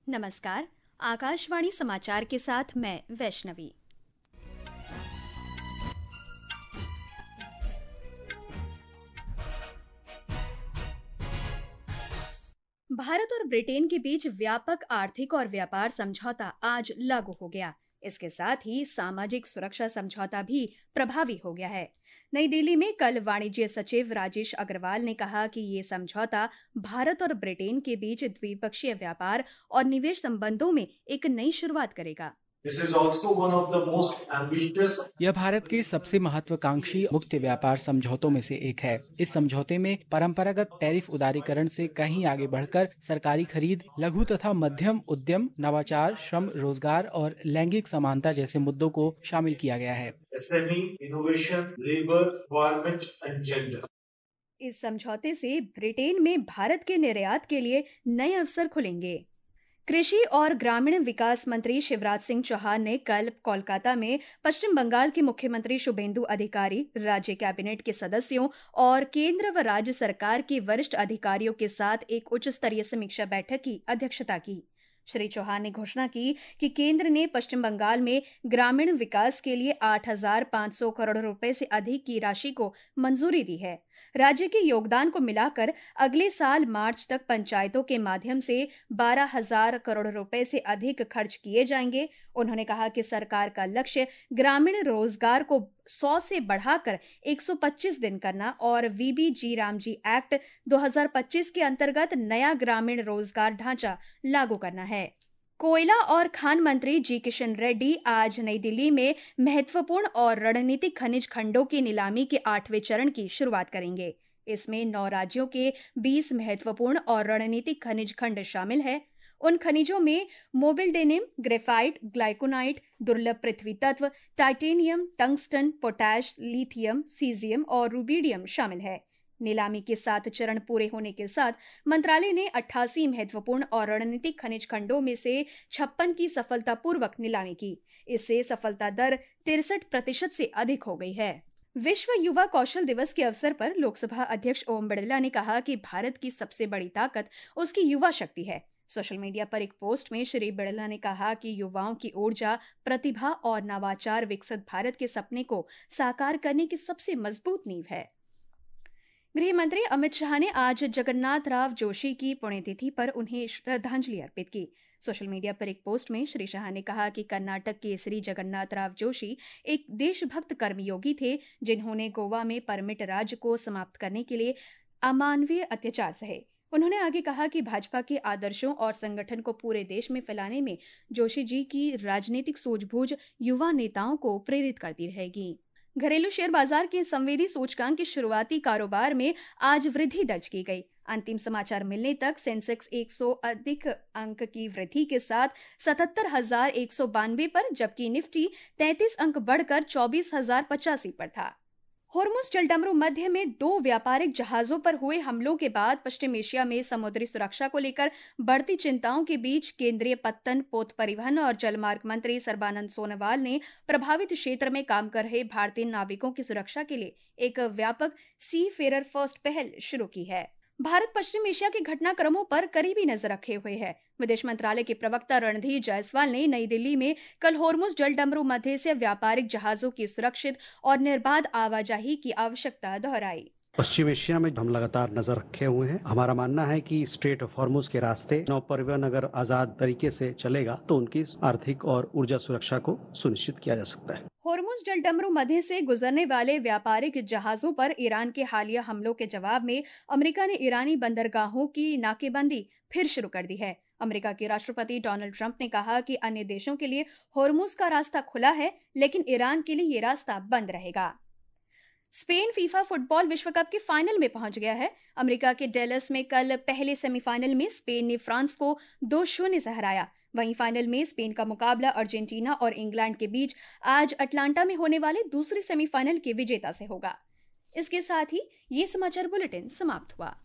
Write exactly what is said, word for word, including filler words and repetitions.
नमस्कार। आकाशवाणी समाचार के साथ मैं वैष्णवी। भारत और ब्रिटेन के बीच व्यापक आर्थिक और व्यापार समझौता आज लागू हो गया। इसके साथ ही सामाजिक सुरक्षा समझौता भी प्रभावी हो गया है। नई दिल्ली में कल वाणिज्य सचिव राजेश अग्रवाल ने कहा कि ये समझौता भारत और ब्रिटेन के बीच द्विपक्षीय व्यापार और निवेश संबंधों में एक नई शुरुआत करेगा। This is also one of the most ambitious. यह भारत के सबसे महत्वाकांक्षी मुक्त व्यापार समझौतों में से एक है। इस समझौते में परंपरागत टैरिफ उदारीकरण से कहीं आगे बढ़कर सरकारी खरीद, लघु तथा मध्यम उद्यम, नवाचार, श्रम, रोजगार और लैंगिक समानता जैसे मुद्दों को शामिल किया गया है। S M E, innovation, labor, environment and gender. इस समझौते से ब्रिटेन में भारत के निर्यात के लिए नए अवसर खुलेंगे। कृषि और ग्रामीण विकास मंत्री शिवराज सिंह चौहान ने कल कोलकाता में पश्चिम बंगाल के मुख्यमंत्री शुभेंदु अधिकारी, राज्य कैबिनेट के सदस्यों और केंद्र व राज्य सरकार के वरिष्ठ अधिकारियों के साथ एक उच्च स्तरीय समीक्षा बैठक की अध्यक्षता की। श्री चौहान ने घोषणा की कि केंद्र ने पश्चिम बंगाल में ग्रामीण विकास के लिए आठ हजार पाँच सौ करोड़ रुपए से अधिक की राशि को मंजूरी दी है। राज्य के योगदान को मिलाकर अगले साल मार्च तक पंचायतों के माध्यम से बारह हजार करोड़ रुपए से अधिक खर्च किए जाएंगे। उन्होंने कहा कि सरकार का लक्ष्य ग्रामीण रोजगार को सौ से बढ़ाकर एक सौ पच्चीस दिन करना और वीबी जी रामजी एक्ट दो हज़ार पच्चीस के अंतर्गत नया ग्रामीण रोजगार ढांचा लागू करना है। कोयला और खान मंत्री जी किशन रेड्डी आज नई दिल्ली में महत्वपूर्ण और रणनीतिक खनिज खंडों की नीलामी के आठवें चरण की शुरुआत करेंगे। इसमें नौ राज्यों के बीस महत्वपूर्ण और रणनीतिक खनिज खंड शामिल है। उन खनिजों में मोबिल्डेनियम, ग्रेफाइट, ग्लाइकोनाइट, दुर्लभ पृथ्वी तत्व, titanium, tungsten, potash, lithium, caesium और रुबिडियम शामिल है। नीलामी के सात चरण पूरे होने के साथ मंत्रालय ने अट्ठासी महत्वपूर्ण और रणनीतिक खनिज खंडों में से छप्पन की सफलतापूर्वक नीलामी की। इससे सफलता दर तिरसठ प्रतिशत से अधिक हो गई है। विश्व युवा कौशल दिवस के अवसर पर लोकसभा अध्यक्ष ओम बिरला ने कहा कि भारत की सबसे बड़ी ताकत उसकी युवा शक्ति है। सोशल मीडिया पर एक पोस्ट में श्री बिरला ने कहा कि युवाओं की ऊर्जा, प्रतिभा और नवाचार विकसित भारत के सपने को साकार करने की सबसे मजबूत नींव है। गृह मंत्री अमित शाह ने आज जगन्नाथ राव जोशी की पुण्यतिथि पर उन्हें श्रद्धांजलि अर्पित की। सोशल मीडिया पर एक पोस्ट में श्री शाह ने कहा कि कर्नाटक केसरी जगन्नाथ राव जोशी एक देशभक्त कर्मयोगी थे, जिन्होंने गोवा में परमिट राज्य को समाप्त करने के लिए अमानवीय अत्याचार सहे। उन्होंने आगे कहा कि भाजपा के आदर्शों और संगठन को पूरे देश में फैलाने में जोशी जी की राजनीतिक सूझबूझ युवा नेताओं को प्रेरित करती रहेगी। घरेलू शेयर बाजार के संवेदी सूचकांक के शुरुआती कारोबार में आज वृद्धि दर्ज की गई। अंतिम समाचार मिलने तक सेंसेक्स एक सौ अधिक अंक की वृद्धि के साथ सतहत्तर हजार एक सौ बानवे पर, जबकि निफ्टी तैंतीस अंक बढ़कर चौबीस हजार पचासी पर था। होर्मुज जलडमरू मध्य में दो व्यापारिक जहाजों पर हुए हमलों के बाद पश्चिम एशिया में समुद्री सुरक्षा को लेकर बढ़ती चिंताओं के बीच केंद्रीय पत्तन, पोत परिवहन और जलमार्ग मंत्री सर्बानंद सोनोवाल ने प्रभावित क्षेत्र में काम कर रहे भारतीय नाविकों की सुरक्षा के लिए एक व्यापक सी फेरर फर्स्ट पहल शुरू की है। भारत पश्चिम एशिया के घटनाक्रमों पर करीबी नजर रखे हुए है। विदेश मंत्रालय के प्रवक्ता रणधीर जायसवाल ने नई दिल्ली में कल होर्मुज जलडमरू मध्य से व्यापारिक जहाजों की सुरक्षित और निर्बाध आवाजाही की आवश्यकता दोहराई। पश्चिम एशिया में हम लगातार नजर रखे हुए हैं। हमारा मानना है कि स्ट्रेट ऑफ हॉर्मुज के रास्ते नौ परिवहन अगर आजाद तरीके से चलेगा तो उनकी आर्थिक और ऊर्जा सुरक्षा को सुनिश्चित किया जा सकता है। होर्मुज जलडमरू मध्य से गुजरने वाले व्यापारिक जहाजों पर ईरान के हालिया हमलों के जवाब में अमेरिका ने ईरानी बंदरगाहों की नाकेबंदी फिर शुरू कर दी है। अमेरिका के राष्ट्रपति डोनाल्ड ट्रंप ने कहा कि अन्य देशों के लिए होर्मुज का रास्ता खुला है, लेकिन ईरान के लिए ये रास्ता बंद रहेगा। स्पेन फीफा फुटबॉल विश्व कप के फाइनल में पहुंच गया है। अमेरिका के डेलस में कल पहले सेमीफाइनल में स्पेन ने फ्रांस को दो शून्य से हराया। वहीं फाइनल में स्पेन का मुकाबला अर्जेंटीना और इंग्लैंड के बीच आज अटलांटा में होने वाले दूसरे सेमीफाइनल के विजेता से होगा। इसके साथ ही ये समाचार बुलेटिन समाप्त हुआ।